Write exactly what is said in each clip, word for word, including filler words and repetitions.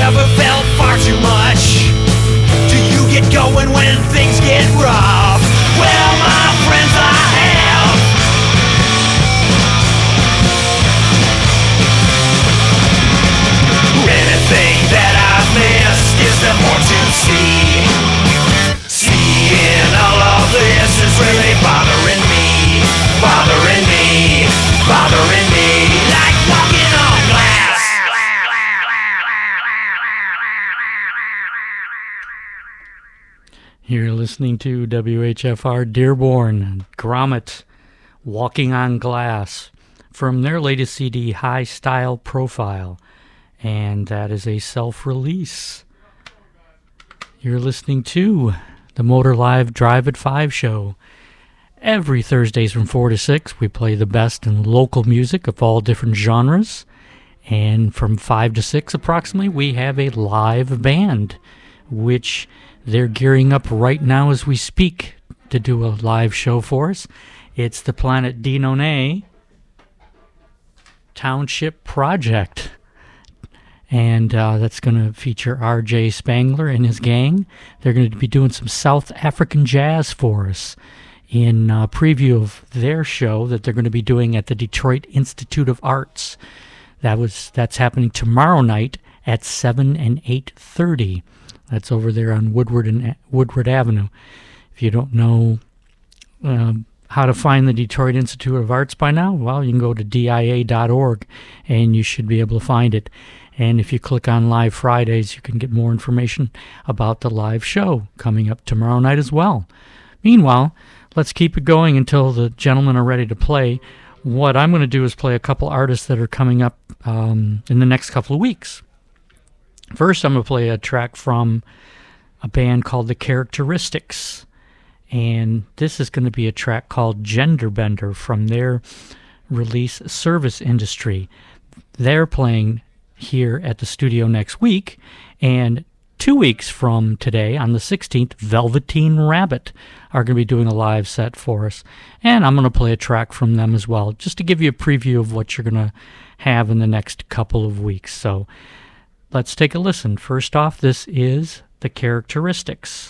ever felt far too much? Do you get going when things get rough? Well, my friends, I have. Anything that I've missed, is there more to see? Seeing all of this is really bothering me, bothering me, bothering me, like walking on glass. You're listening to W H F R Dearborn, Grommet, Walking on Glass, from their latest C D, High Style Profile, and that is a self-release. You're listening to the Motor Live Drive at five show. Every Thursdays from four to six, we play the best in local music of all different genres, and from five to six approximately, we have a live band, which they're gearing up right now as we speak to do a live show for us. It's the Planet Denonay Township Project. And uh, that's going to feature R J Spangler and his gang. They're going to be doing some South African jazz for us in uh, preview of their show that they're going to be doing at the Detroit Institute of Arts. That was That's happening tomorrow night at seven and eight thirty. That's over there on Woodward and Woodward Avenue. If you don't know um, how to find the Detroit Institute of Arts by now, well, you can go to D I A dot org and you should be able to find it. And if you click on Live Fridays, you can get more information about the live show coming up tomorrow night as well. Meanwhile, let's keep it going until the gentlemen are ready to play. What I'm going to do is play a couple artists that are coming up um, in the next couple of weeks. First, I'm going to play a track from a band called The Characteristics. And this is going to be a track called Gender Bender from their release Service Industry. They're playing here at the studio next week, and two weeks from today, on the sixteenth, Velveteen Rabbit are going to be doing a live set for us, and I'm going to play a track from them as well, just to give you a preview of what you're going to have in the next couple of weeks. So let's take a listen. First off, this is The Characteristics.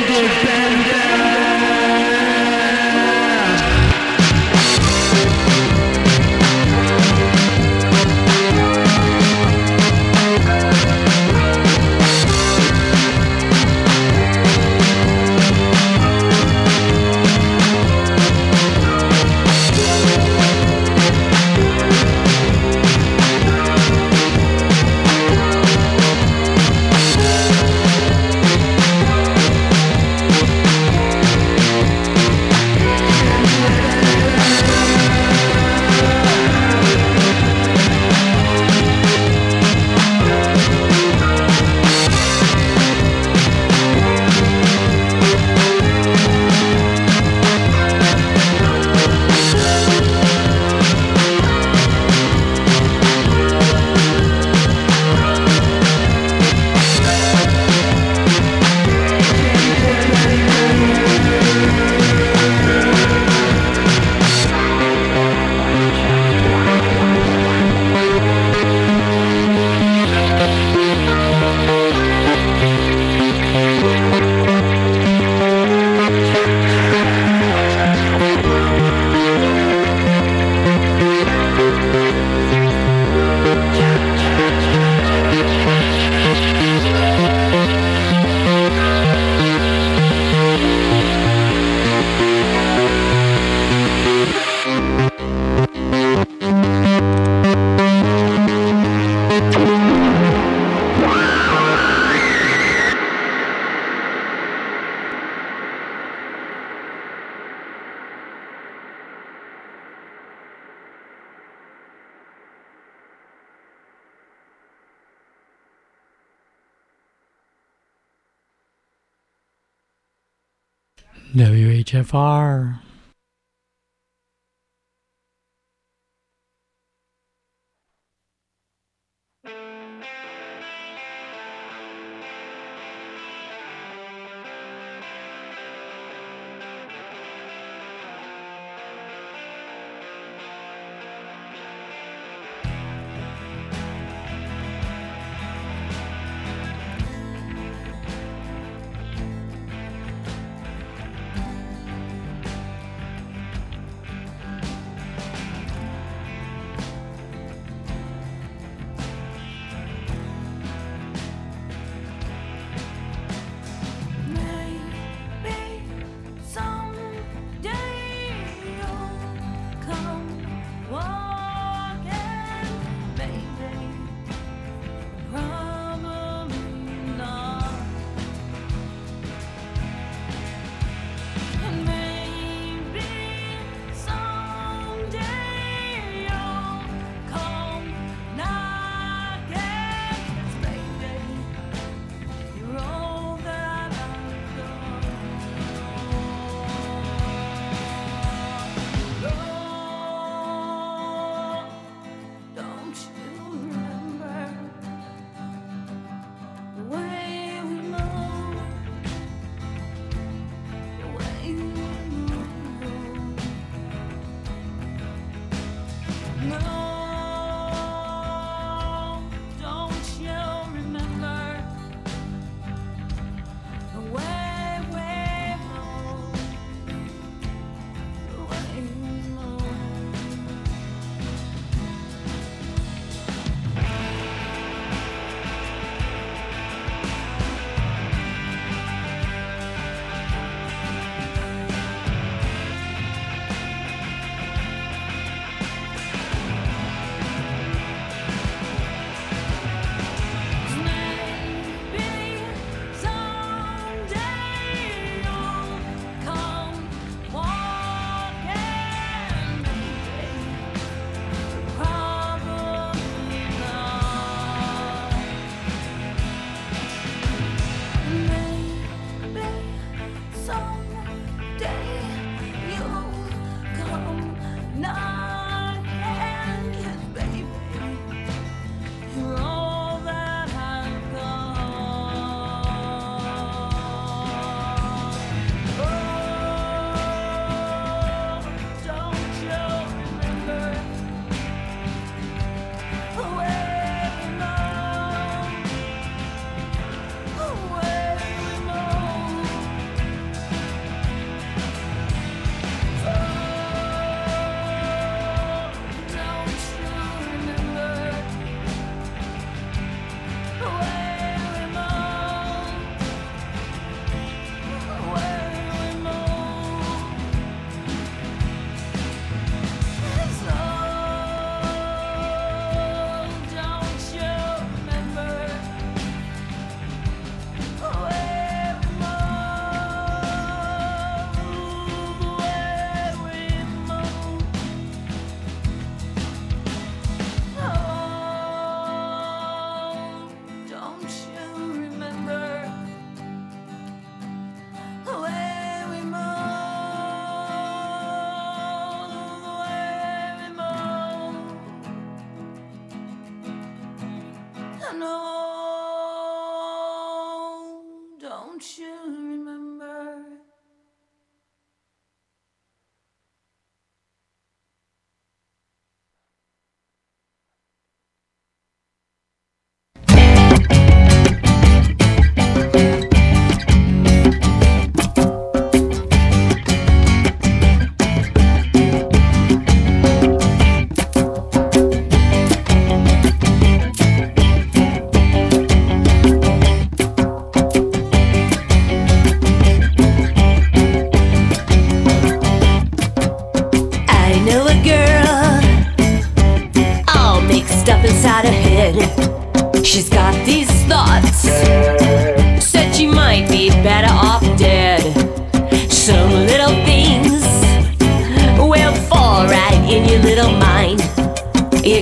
W H F R.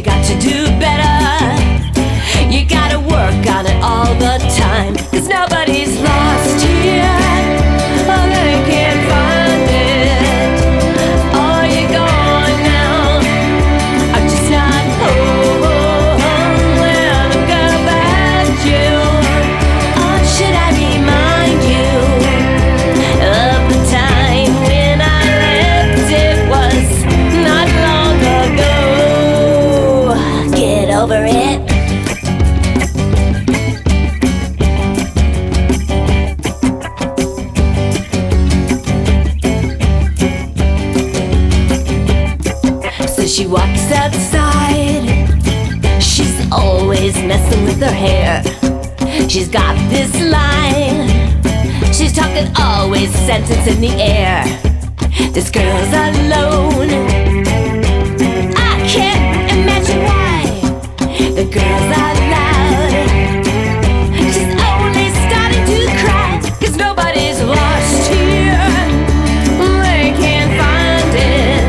got to do better. You gotta work on it all the time, 'cause nobody's lost here. Oh, they can't find it. Oh, you're gone now. I'm just not home when I look about you. Oh, should I remind you of the time when I left? It was not long ago. Get over it. She walks outside. She's always messing with her hair. She's got this line. She's talking always sentence in the air. This girl's alone. I can't imagine why. The girl's out loud. She's only starting to cry, 'cause nobody's lost here. They can't find it.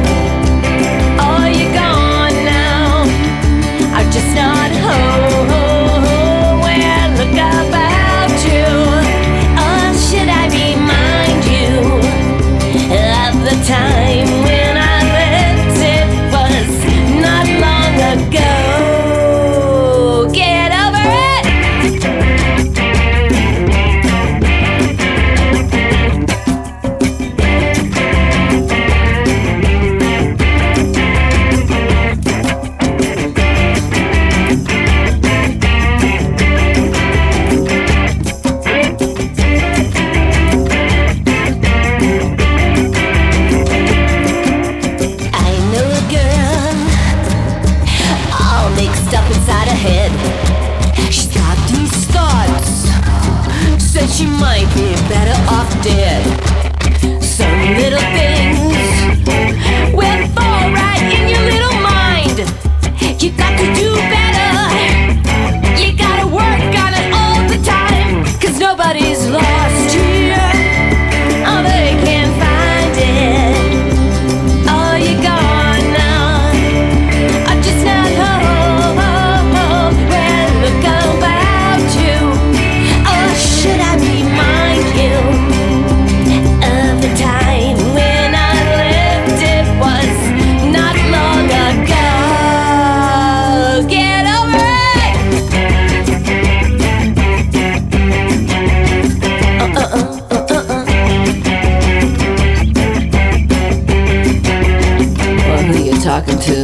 Just not home when look about you. Oh, should I remind you of the time when I left? It was not long ago. Get over it. She's got these thoughts, said she might be better off dead. Some little things will fall right in your little mind. You got to do better. You gotta work on it all the time, 'cause nobody's lost here. Oh, they can't find it. Oh, you're gone now. I'm just not home. Should I remind you of the time when I left? It was not long ago. Get over it. Uh, uh, uh, uh, uh, uh. Well, who you talking to?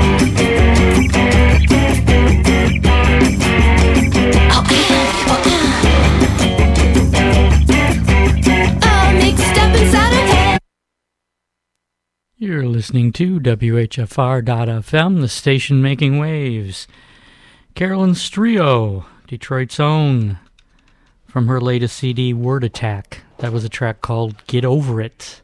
You're listening to W H F R dot F M, the station making waves. Carolyn Strio, Detroit's own, from her latest C D, Word Attack. That was a track called Get Over It.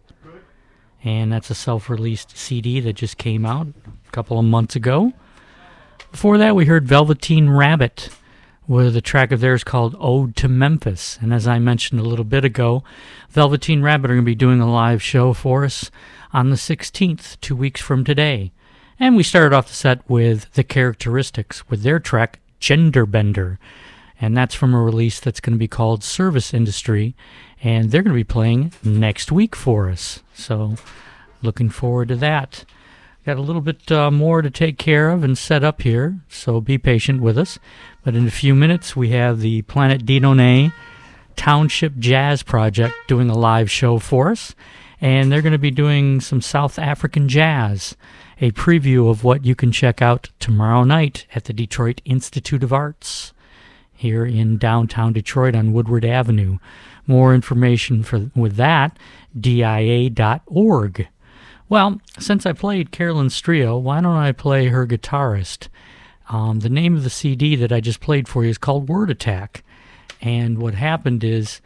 And that's a self-released C D that just came out a couple of months ago. Before that, we heard Velveteen Rabbit with a track of theirs called Ode to Memphis. And as I mentioned a little bit ago, Velveteen Rabbit are going to be doing a live show for us on the sixteenth, two weeks from today. And we started off the set with The Characteristics with their track Gender Bender. And that's from a release that's going to be called Service Industry. And they're going to be playing next week for us. So looking forward to that. Got a little bit uh, more to take care of and set up here, so be patient with us. But in a few minutes, we have the Planet Dieudonné Township Jazz Project doing a live show for us. And they're going to be doing some South African jazz, a preview of what you can check out tomorrow night at the Detroit Institute of Arts here in downtown Detroit on Woodward Avenue. More information for with that, D I A dot org. Well, since I played Carolyn Strio, why don't I play her guitarist? Um, the name of the C D that I just played for you is called Word Attack. And what happened is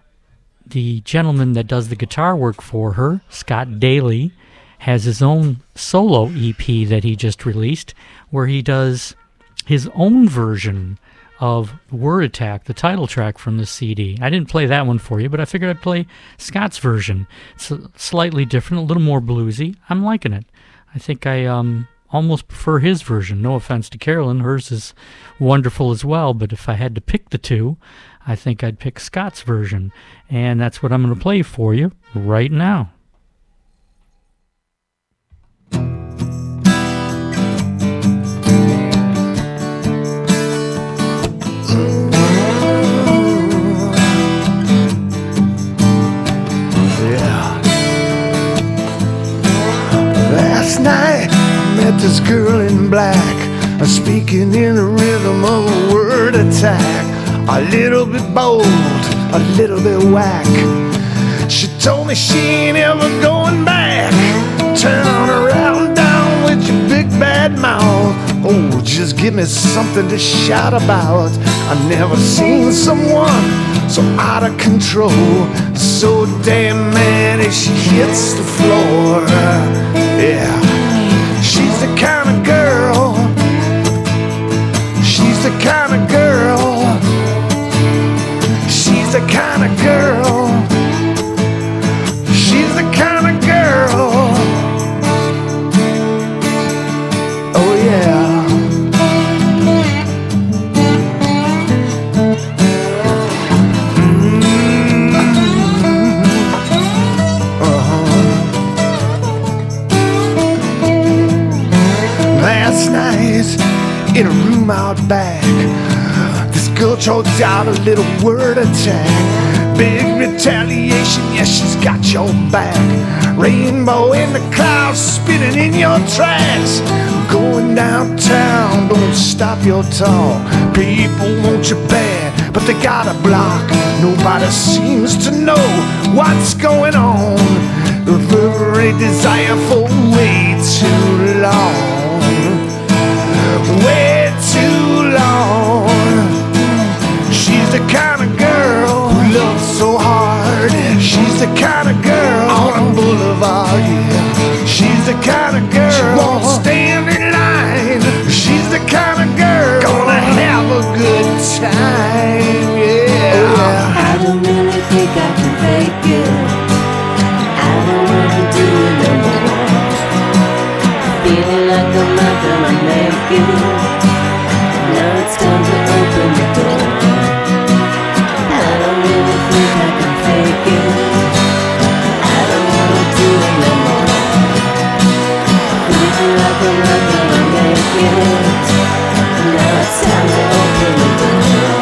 the gentleman that does the guitar work for her, Scott Daly, has his own solo E P that he just released where he does his own version of Word Attack, the title track from the C D. I didn't play that one for you, but I figured I'd play Scott's version. It's slightly different, a little more bluesy. I'm liking it. I think I um almost prefer his version. No offense to Carolyn, hers is wonderful as well, but if I had to pick the two, I think I'd pick Scott's version. And that's what I'm going to play for you right now. Last night I met this girl in black, uh, speaking in the rhythm of a word attack. A little bit bold, a little bit whack. She told me she ain't ever going back. Turn around down with your big bad mouth. Oh, just give me something to shout about. I never seen someone so out of control, so damn mad as she hits the floor. Yeah, she's the kind of girl, she's the kind of girl, she's the kind of girl, she's the kind of girl. Oh yeah. Last night, in a room out back, this girl choked out a little word attack. Big retaliation, yes, she's got your back. Rainbow in the clouds, spinning in your tracks. Going downtown, don't stop your talk. People want you bad, but they got a block. Nobody seems to know what's going on. The very desire for way too long. Way too long. She's the kind of girl who loves so hard. She's the kind of girl on a boulevard, yeah. She's the kind of girl she won't stand in line. She's the kind of girl gonna have a good time, yeah. Oh, yeah. I don't really think I can fake it. I don't wanna do it no more. Feeling like I'm not gonna make it. Now it's time to open the door. I don't really think I can fake it. I don't wanna do it no more. Feeling like I'm not gonna make it. Now it's time to open the door.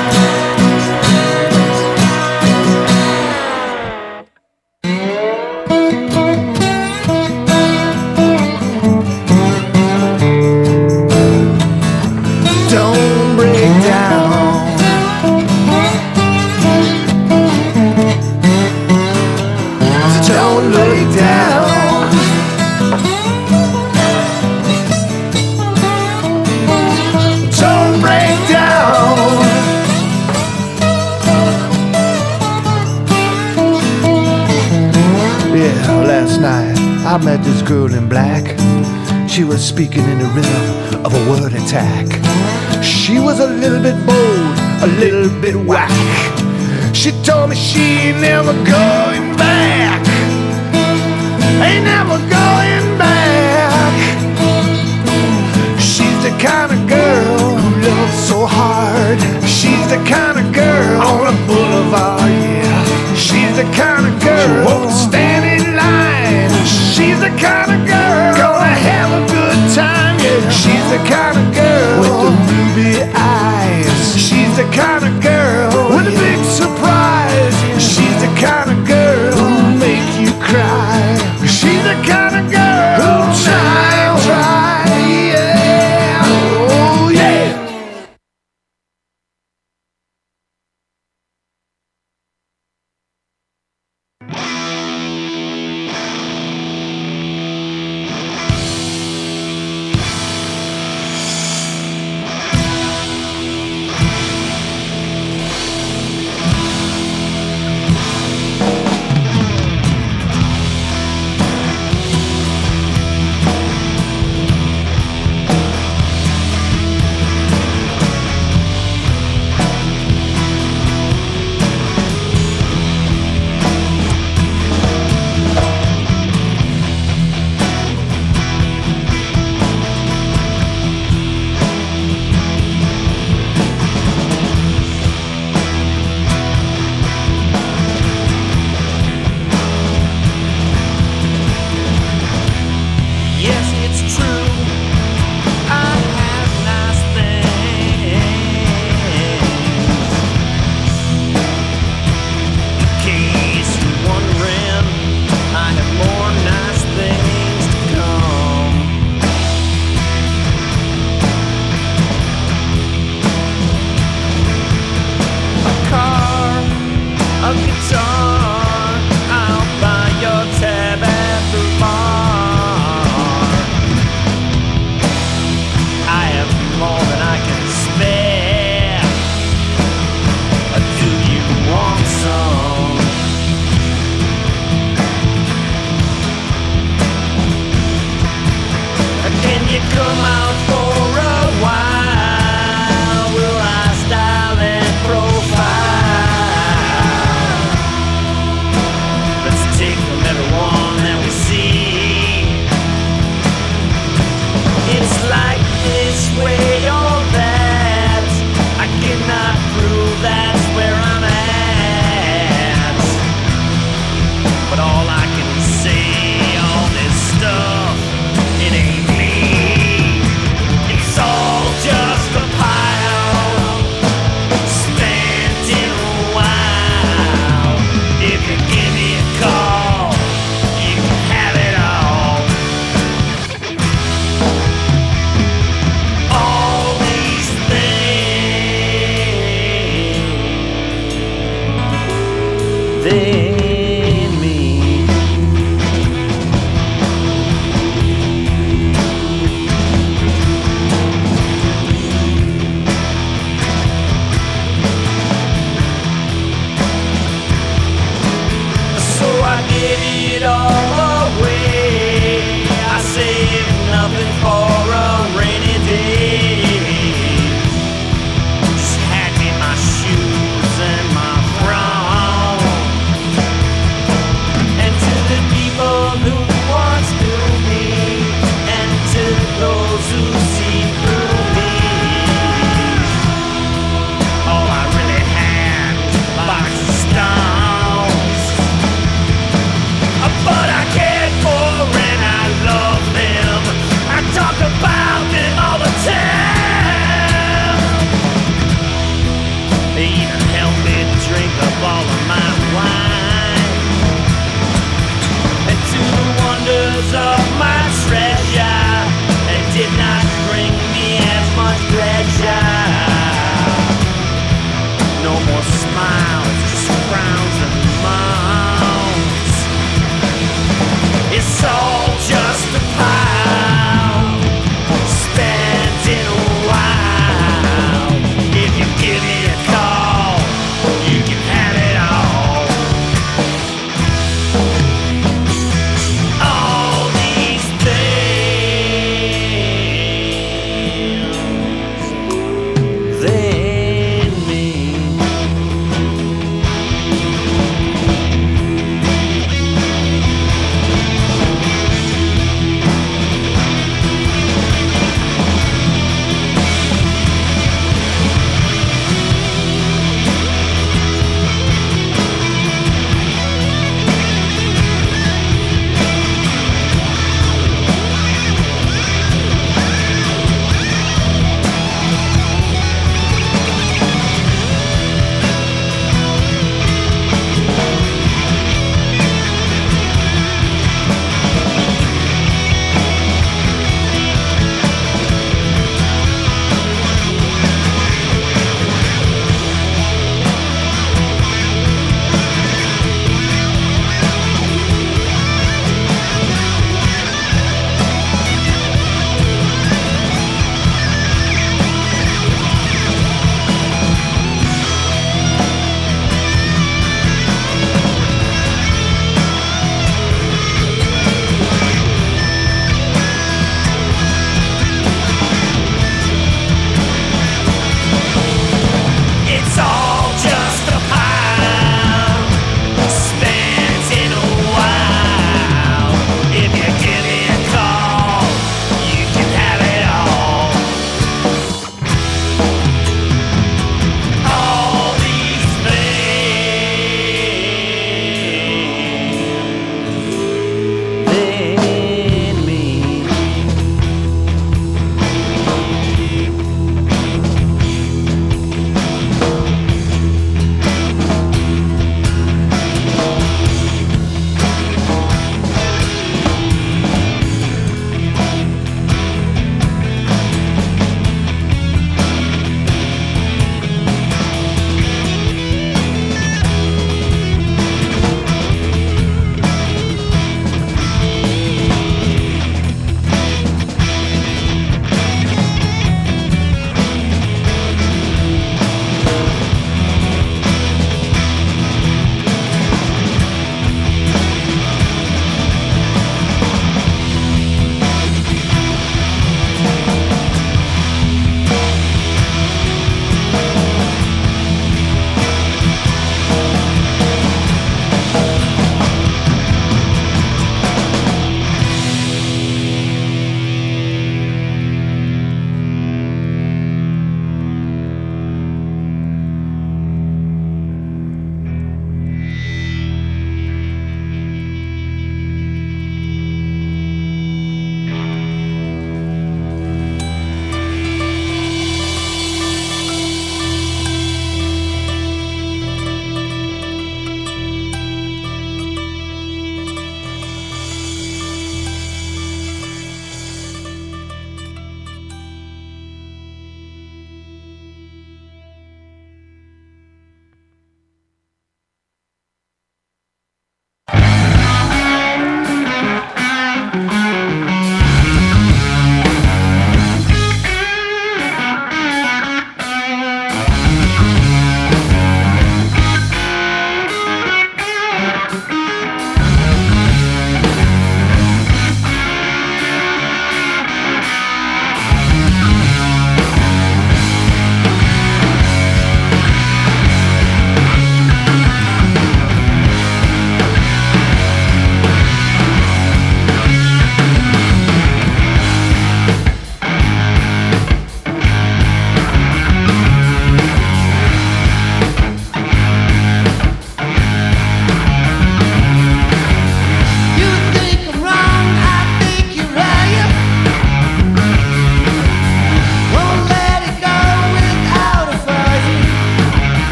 Don't break down. Don't lay down. Don't break down. Yeah, last night I met this girl in black. She was speaking in the rhythm of a word attack. She was a little bit bold, a little bit whack. She told me she ain't never going back. Ain't never going back. She's the kind of girl who loves so hard. She's the kind of girl on a boulevard, yeah. She's the kind of girl she won't stand in line. She's the kind of girl gonna have a good time, yeah. She's the kind of girl with the ruby eyes. She's the kind of girl with a big surprise. She's the kind of girl who'll make you cry. She's the kind of girl who'll try, try, yeah. Oh yeah. all away. I saved nothing for a rainy day. Just had me my shoes and my throne. And to the people who once knew me, and to those who see through me, all I really had, box of stones. But I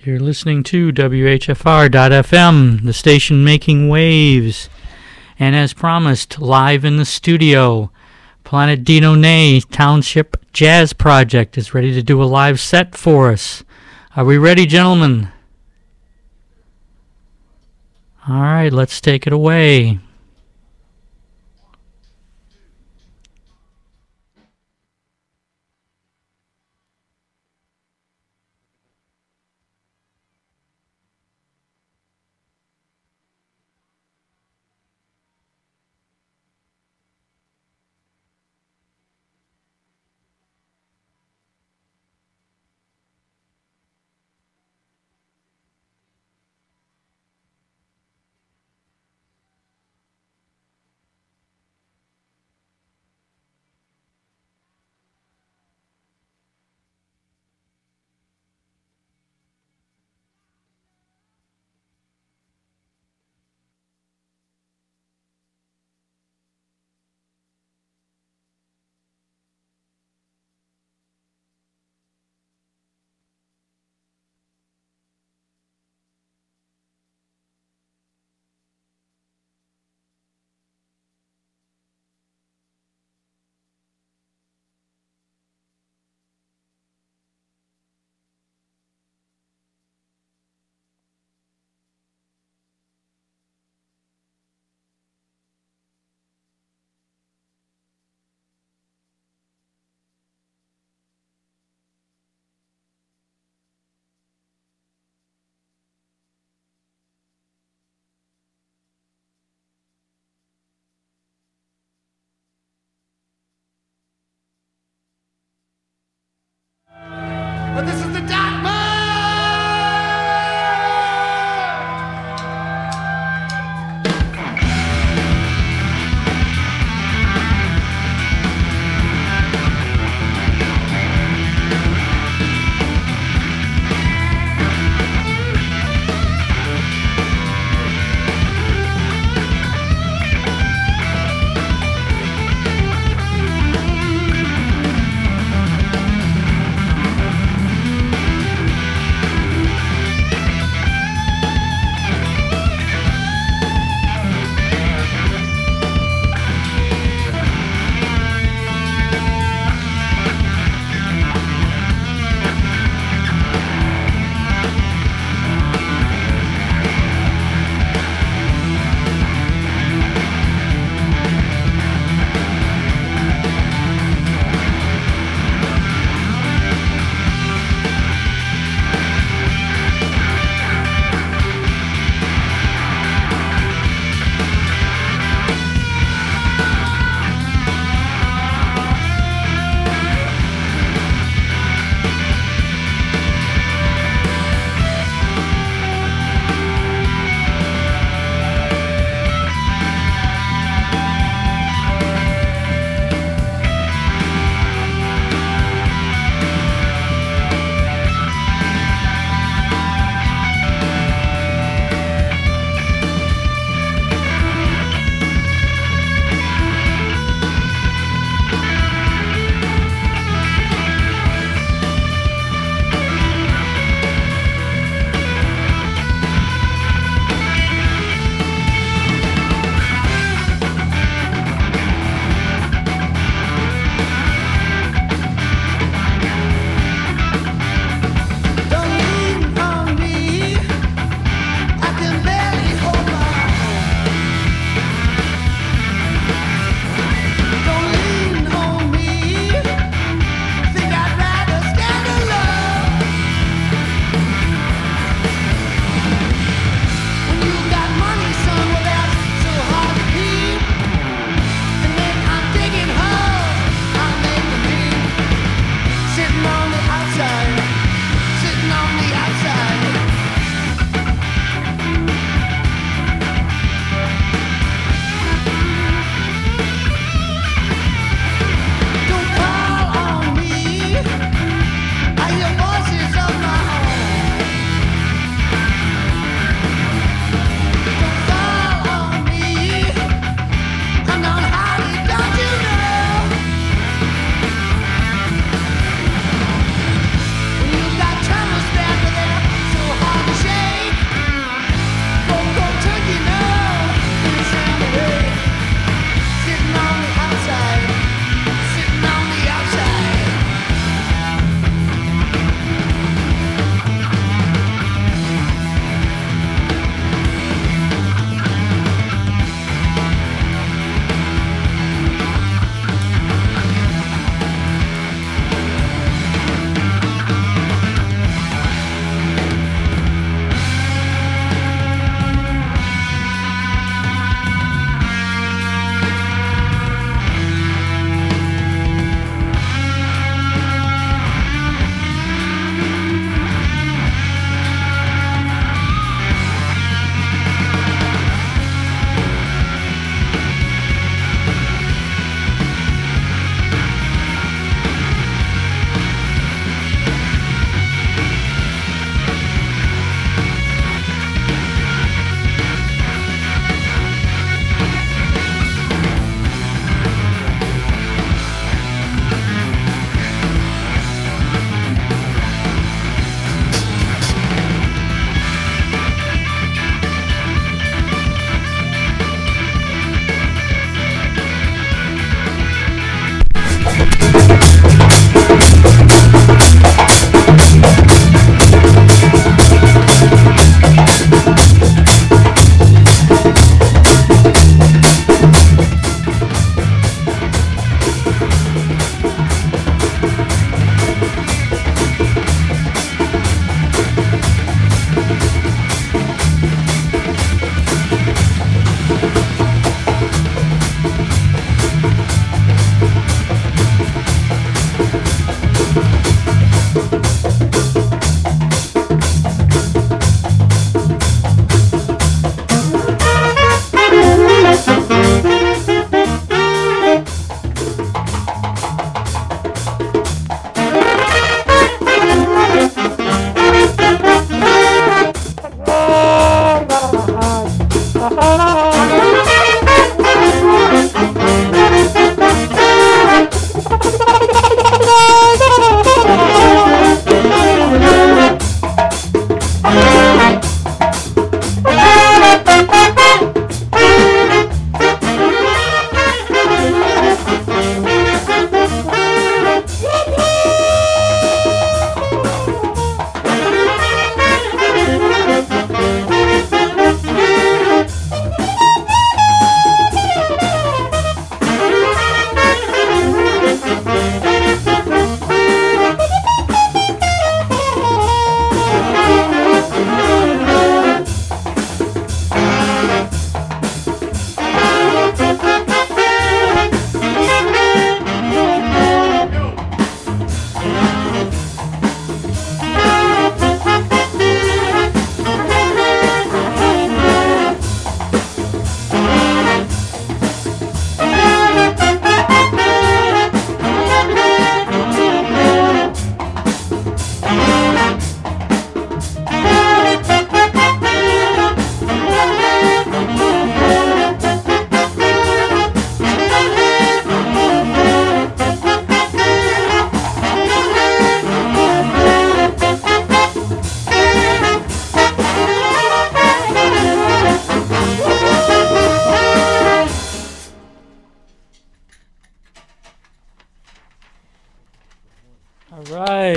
You're listening to W H F R dot F M, the station making waves. And as promised, live in the studio, Planet Dino Nay Township Jazz Project is ready to do a live set for us. Are we ready, gentlemen? All right, let's take it away.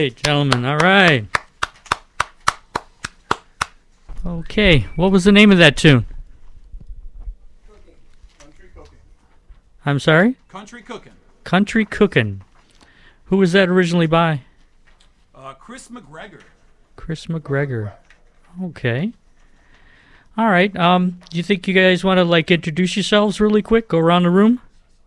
right, gentlemen. All right. Okay. What was the name of that tune? Country Cooking. I'm sorry? Country Cooking. Country Cookin'. Who was that originally by? Uh, Chris McGregor. Chris McGregor. Okay. All right. Um, do you think you guys want to like introduce yourselves really quick? Go around the room.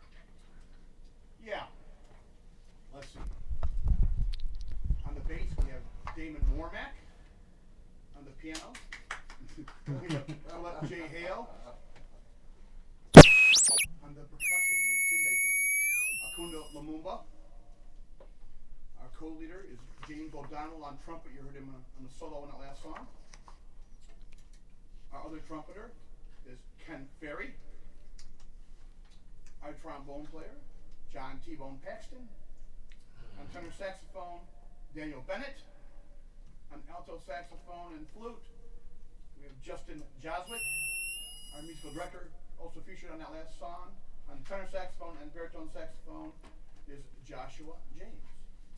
Yeah. Let's see. On the bass, we have Damon Mormack. On the piano, we have Philip J. Hale. On the percussion, we have Jim Baker. Akunda Lumumba. Our co-leader is James O'Donnell on trumpet. You heard him on, on the solo in that last song. Our other trumpeter is Ken Ferry. Our trombone player, John T-Bone Paxton. On tenor saxophone, Daniel Bennett. On alto saxophone and flute, we have Justin Joswick. Our musical director, also featured on that last song. On tenor saxophone and baritone saxophone is Joshua James.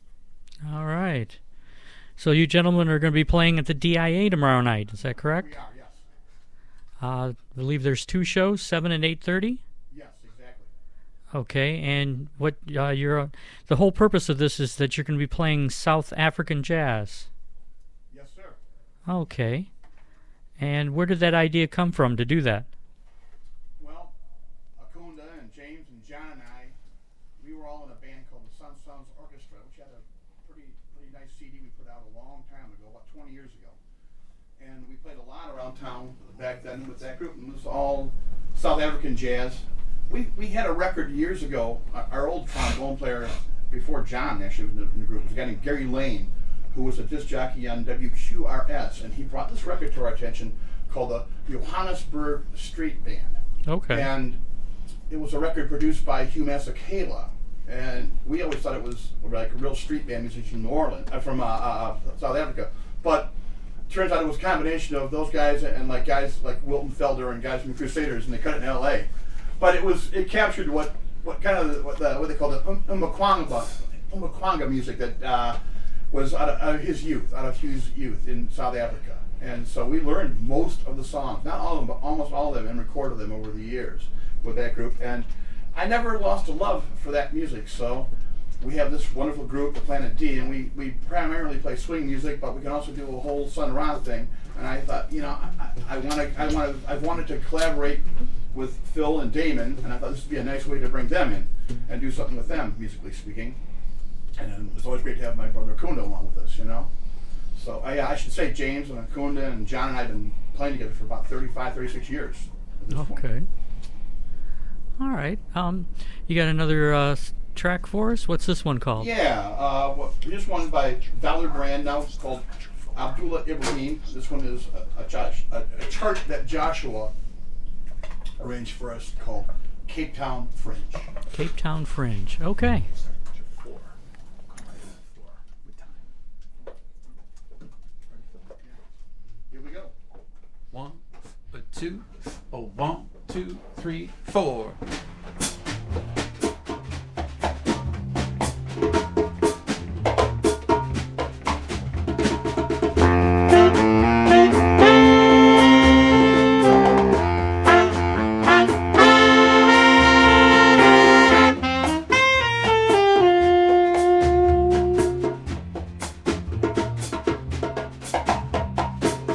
All right. So you gentlemen are going to be playing at the D I A tomorrow night. Is that correct? We are, yes. Uh, I believe there's two shows, seven and eight thirty. Yes, exactly. Okay, and what uh, you're the whole purpose of this is that you're going to be playing South African jazz. Yes, sir. Okay, and where did that idea come from to do that? Well, Akunda and James and John and I, we were all in a band called the Sun Sounds Orchestra, which had a pretty pretty nice C D we put out a long time ago, about twenty years ago. And we played a lot around town back then with that group, and it was all South African jazz. We we had a record years ago. Our, our old trombone player, before John actually was in the, in the group, was a guy named Gary Lane, who was a disc jockey on W Q R S, and he brought this record to our attention called the Johannesburg Street Band. Okay. And it was a record produced by Hugh Masekela, and we always thought it was like a real street band musician from New Orleans, uh, from uh, uh, South Africa. But turns out it was a combination of those guys and like guys like Wilton Felder and guys from Crusaders, and they cut it in L A. But it was it captured what what kind of what, the, what they call the um, Umaquanga Umaquanga music that uh, was out of, out of his youth, out of Hugh's youth in South Africa. And so we learned most of the songs, not all of them, but almost all of them, and recorded them over the years with that group. And I never lost a love for that music. So we have this wonderful group, the Planet D, and we, we primarily play swing music, but we can also do a whole Sun Ra thing. And I thought, you know, I want to, I want to, I've wanted to collaborate with Phil and Damon, and I thought this would be a nice way to bring them in and do something with them, musically speaking. And it's always great to have my brother Akunda along with us, you know. So I, I should say James and Akunda and John and I have been playing together for about thirty-five, thirty-six years at this point. Okay. All right. Um, you got another uh, s- track for us? What's this one called? Yeah, uh, well, this one by Dollar Brand now. It's called Abdullah Ibrahim. This one is a, a, Josh, a, a chart that Joshua arranged for us called Cape Town Fringe. Cape Town Fringe. Okay. Here we go. One, a two, oh, one, two, three, four.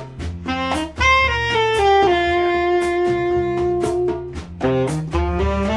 Thank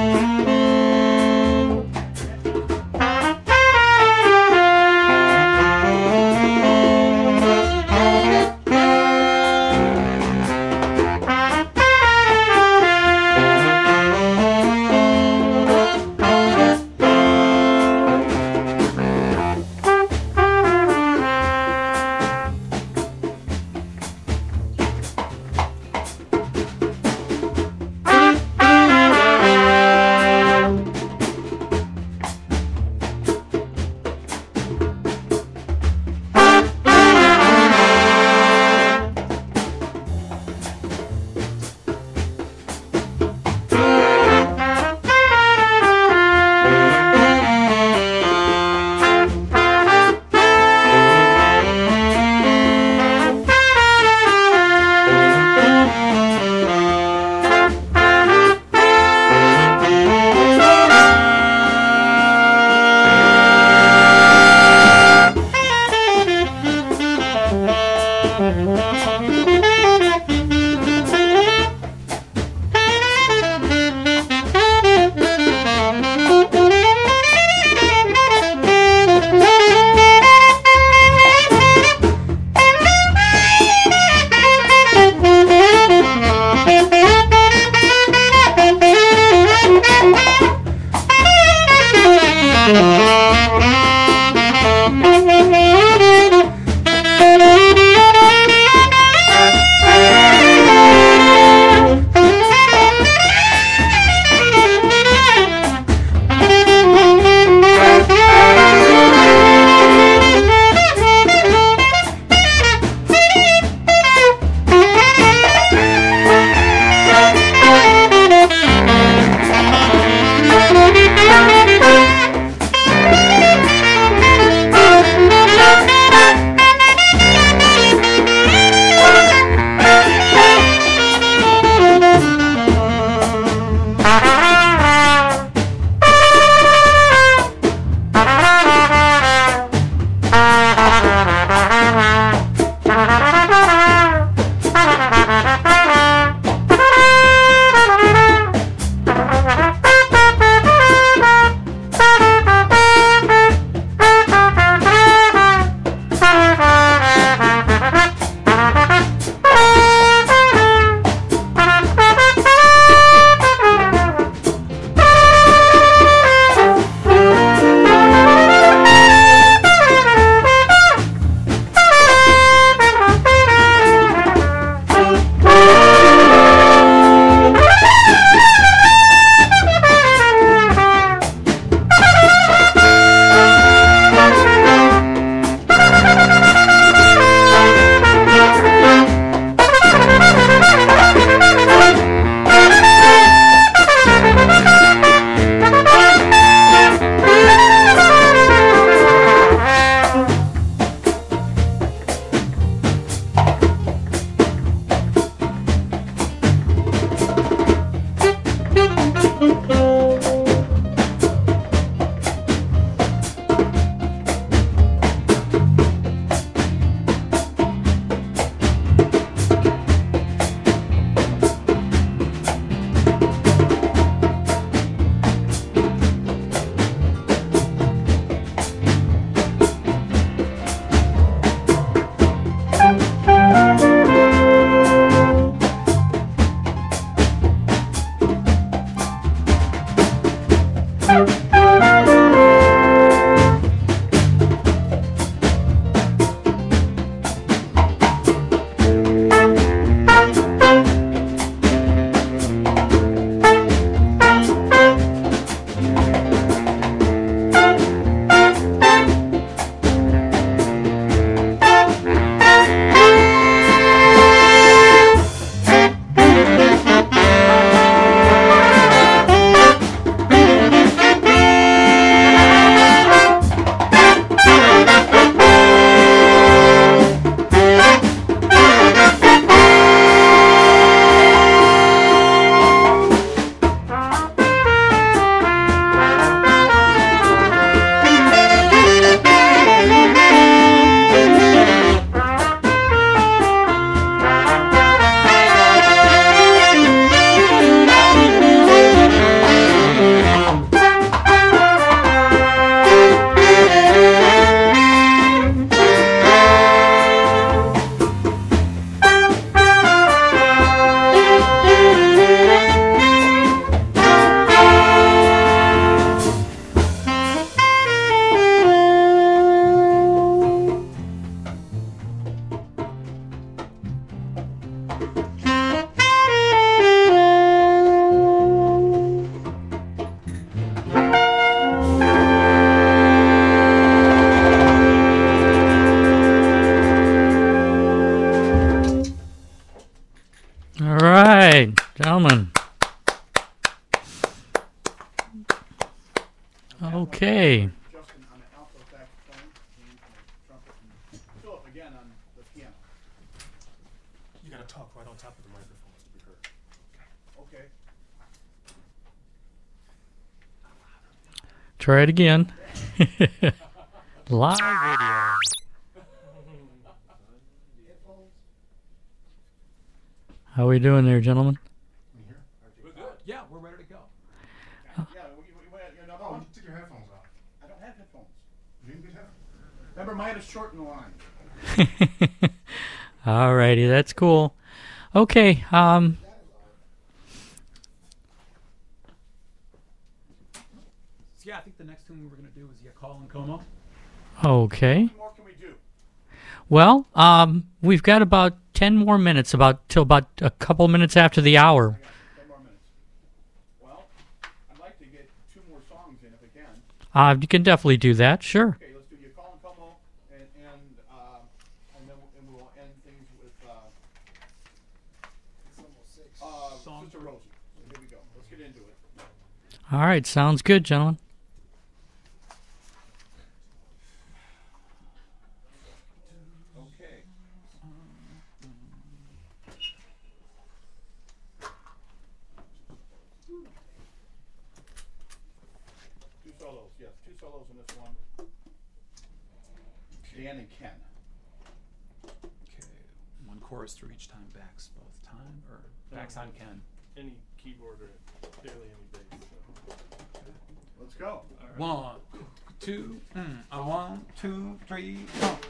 All right, gentlemen. Okay. Justin on the alto saxophone, James on the trumpet, and Philip again on the piano. You gotta talk right on top of the microphone to be heard. Okay. Try it again. Live video. How we doing there, gentlemen? We're good. Yeah, we're ready to go. Yeah, we, we went, you know, Oh, you took your headphones off. I don't have headphones. You didn't get headphones. Remember, mine is short in the line. All righty, that's cool. Okay. Um. So yeah, I think the next tune we're gonna do is Yeah Call and Como. Okay. What more can we do? Well, um, we've got about ten more minutes, about till about a couple minutes after the hour. I got ten more minutes. Well, I'd like to get two more songs in if I can. Uh, you can definitely do that. Sure. Okay, let's do You Call and Como, and and uh, and then and we'll end things with uh, uh, Song. Sister Rosie. So here we go. Let's get into it. All right. Sounds good, gentlemen. Okay. Two solos, yes, two solos in this one. Dan and Ken. Okay, one chorus through each time, backs both time, or backs on Ken. Any keyboard or barely any bass. So. Let's go. One, two, mm, a one, two, three, four.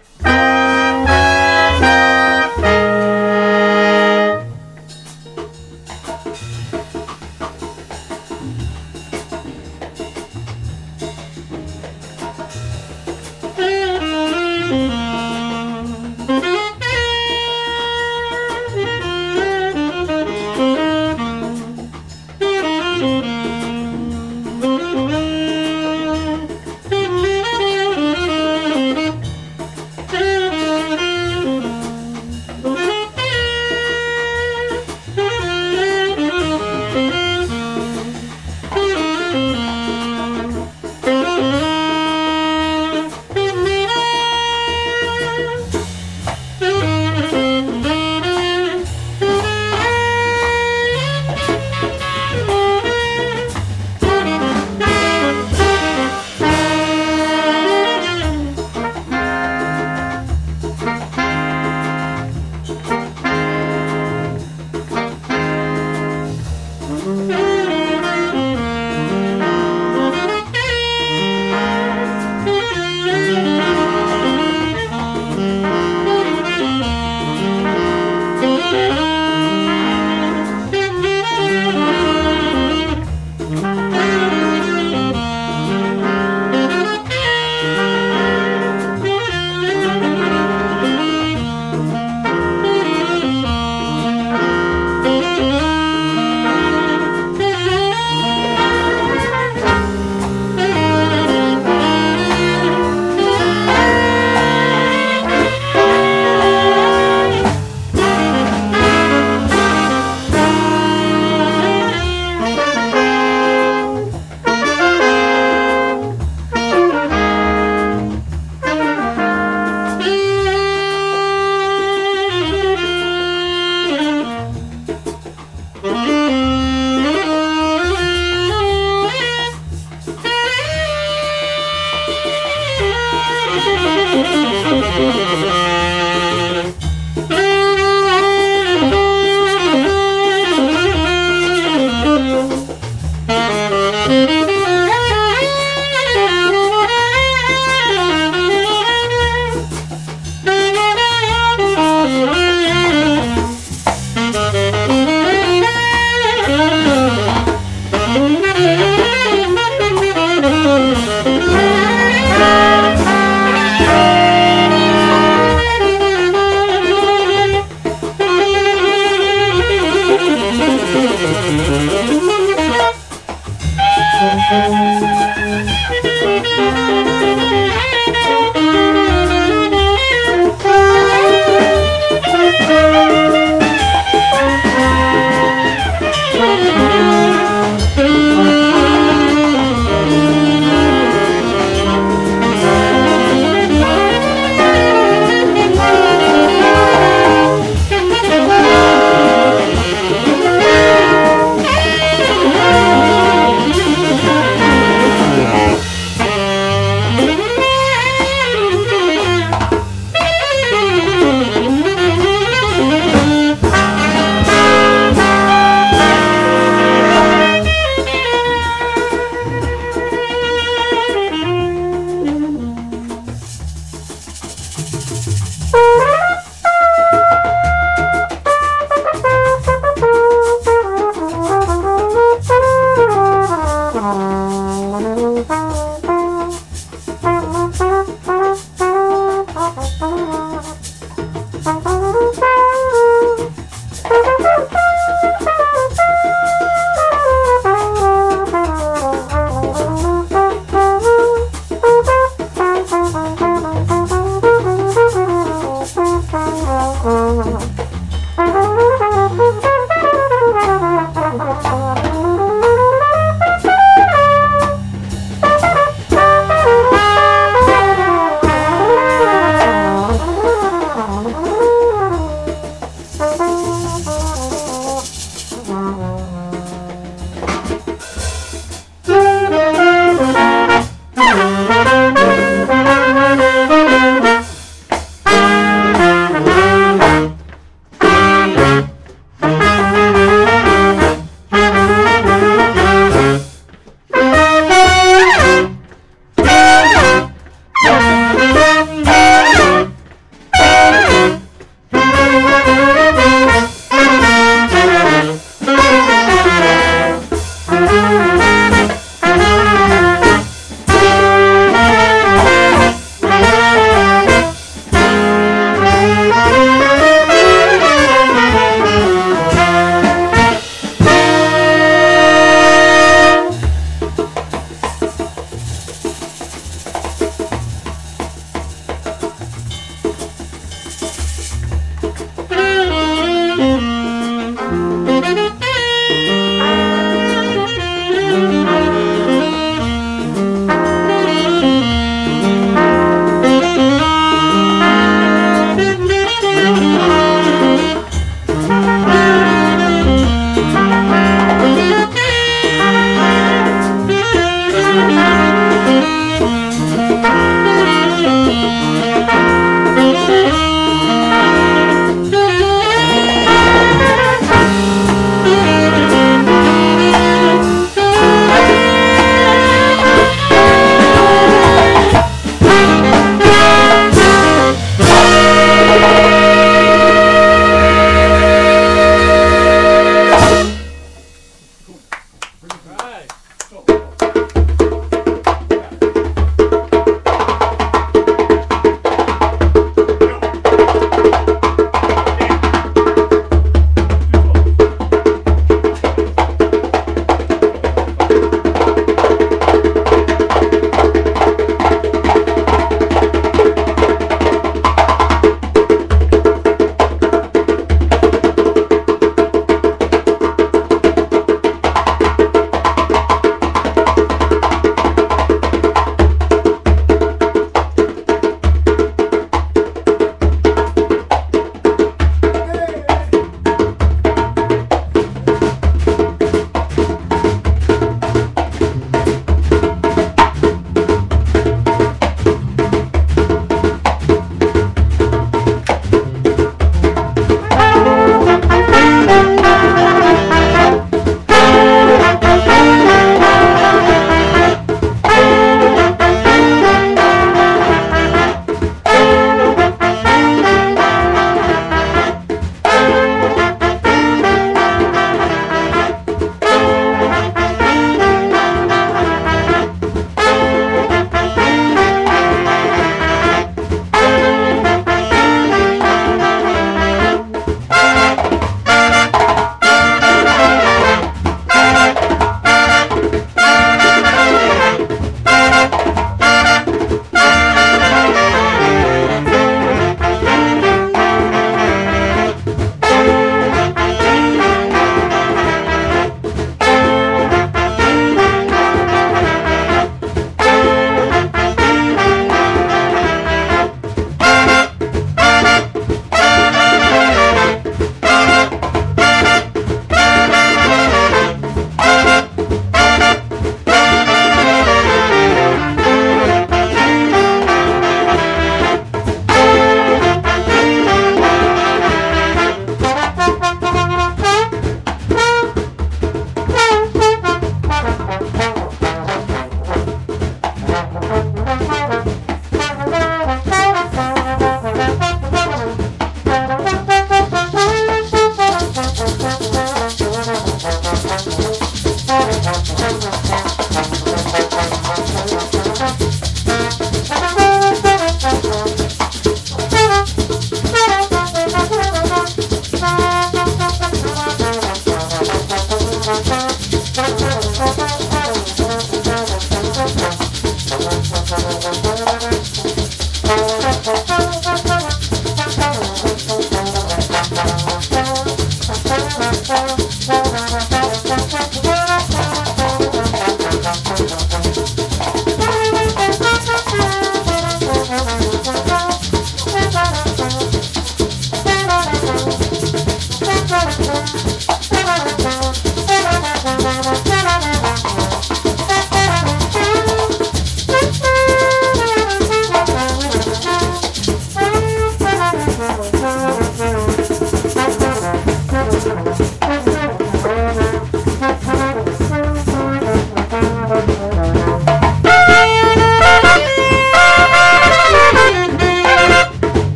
Thank you.